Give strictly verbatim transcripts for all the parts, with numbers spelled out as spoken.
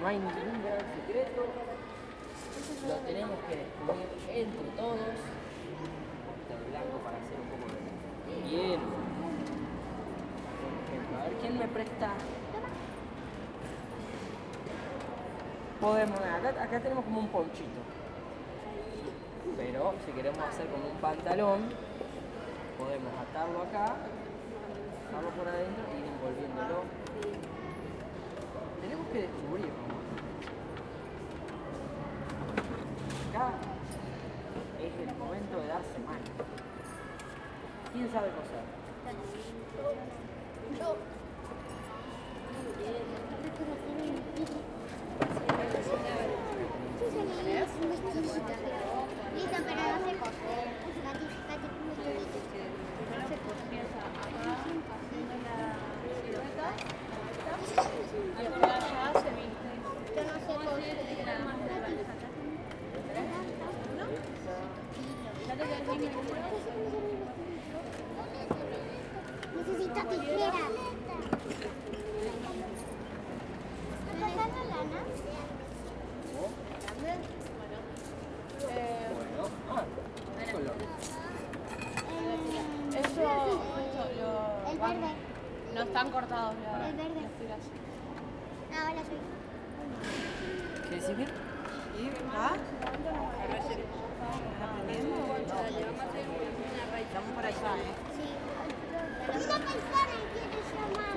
no hay ningún gran secreto, lo tenemos que descubrir entre todos. Un poquito de blanco para hacer un poco de hielo. Por ejemplo, a ver quién me presta. Podemos, acá, acá tenemos como un ponchito. Pero si queremos hacer como un pantalón, podemos atarlo acá, atarlo por adentro y ir envolviéndolo. Tenemos que descubrirlo. Acá es el momento de darse mano. ¿Quién sabe coser? Yo. Lisa, pero no se coser. Katy, Katy, no se coser. Yo no sé coser. Necesito tijeras. ¿Me pasas la lana? Eso, eso, lo, El verde. no están cortados ya. El verde. Las tiras. Ah, hola, soy. ¿Qué decís bien? ¿Ah? Estamos por allá, ¿eh? Sí. Una paisana quiere llamar.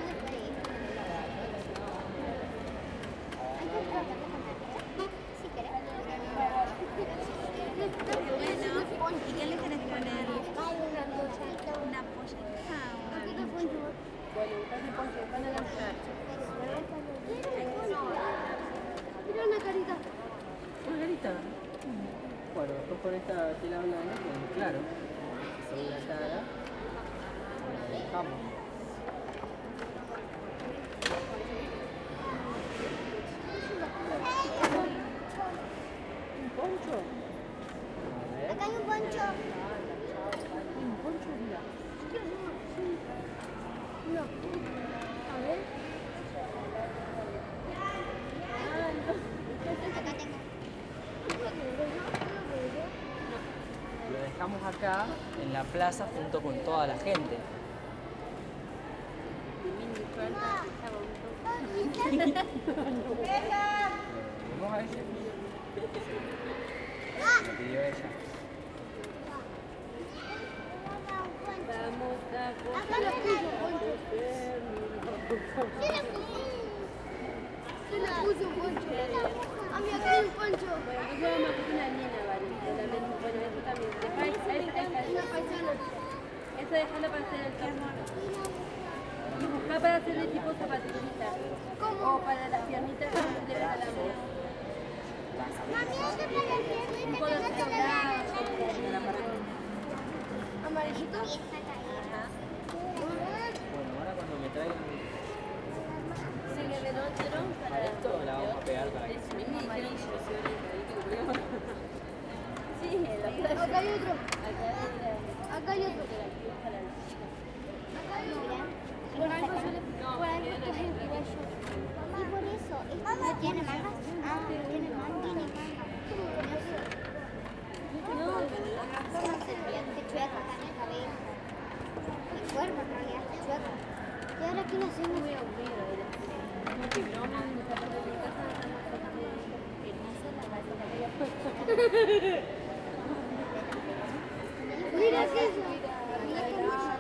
Si querés. Bueno, ¿y qué le querés poner? ¿Una pollita o Mira una carita. ¿Una carita? Bueno, después con esta tela blanca, pues claro, sobre la cara, la dejamos. ¿Un poncho? A ver. Acá hay un poncho. Un poncho, mira. No. A ver. Acá tengo. Lo dejamos acá en la plaza junto con toda la gente. ¿Vamos a ese? Lo pidió ella. Acá le puso poncho. ¿Quién le puso poncho? A mí acá hay un poncho. Yo me puse una nena, ¿vale? Bueno, eso también. Una paisana. Eso dejando para hacer el carro. Y buscar para hacerle tipo zapatillita. ¿Cómo? O para las piernitas que se le ve a la mano. Mami, ¿dónde para el verde? Un Me color pegaste la lana. sagrado. ¿Amarillito? Bueno, ahora cuando me traigan Sí, que me lo dieron a para esto, la vamos a pegar para que a mí me dijeron que yo soy una Sí, la Acá hay otro. Acá Acá hay otro. Por algo yo le por algo coge el cuello. Y por eso, ¿no tiene mangas? Ah, tiene mangas. Tiene mangas. No, ¿cómo se ve? Te chueco acá en el cabello. Mi cuerpo en realidad está chueco. ¿Y ahora qué le hacemos? muy aburrido. Como que broma en esta parte de mi casa que no se la va a Mira qué es eso. Mira qué hermoso.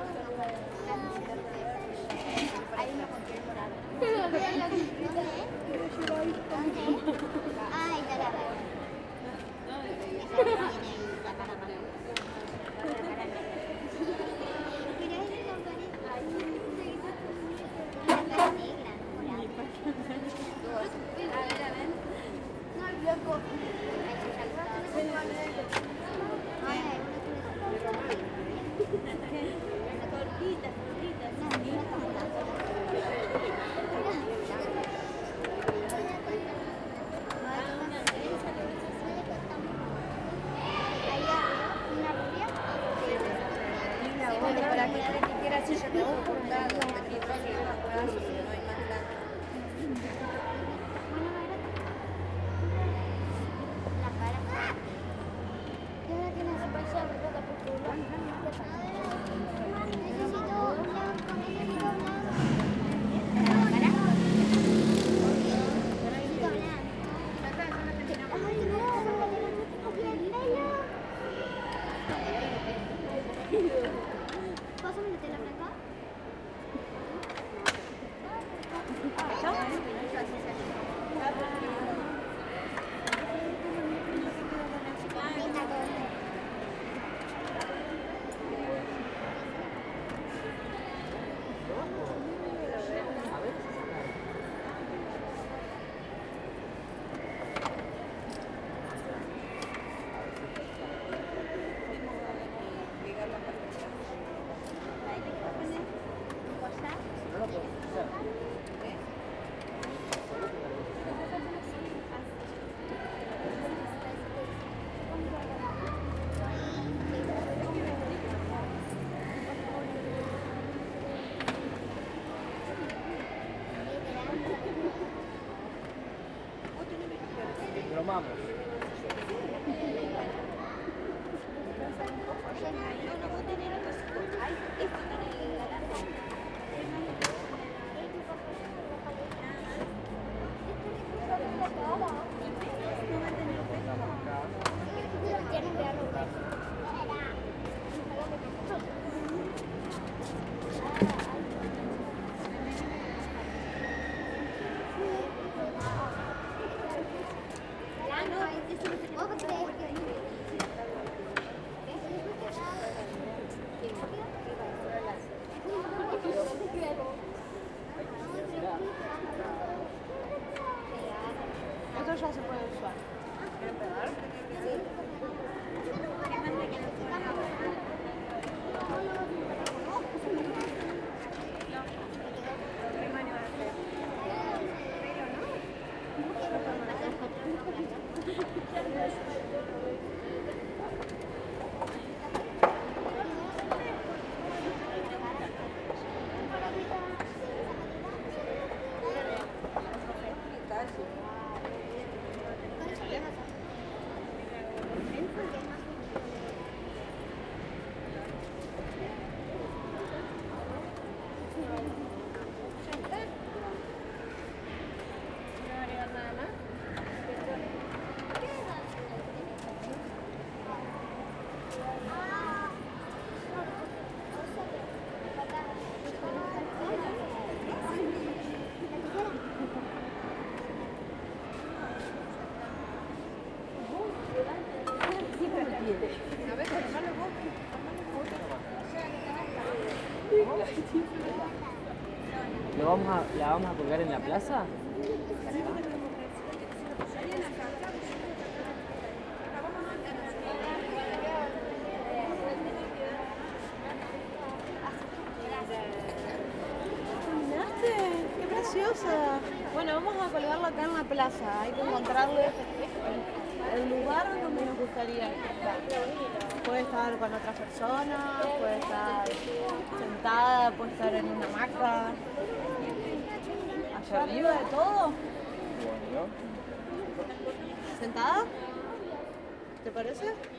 Ahí me compré el morado. ¿Dónde? ¿Dónde? Ah, ahí está la veo. Esa tiene ahí la cara más. Mira esta pared. La cara negra, morada. A ver, a ver. No, el blanco. Ay, cortitas, cortitas. tomamos. Esto ya se puede usar. ¿Quieren pegar? ¿Lo vamos a, ¿La vamos a colgar en la plaza? ¿Terminaste? ¡Qué preciosa! Bueno, vamos a colgarlo acá en la plaza. Hay que encontrarle el, el lugar donde nos gustaría que esté. Puede estar con otras personas, puede estar sentada, puede estar en una hamaca. Allá arriba de todo. Bueno. ¿Sentada? ¿Te parece?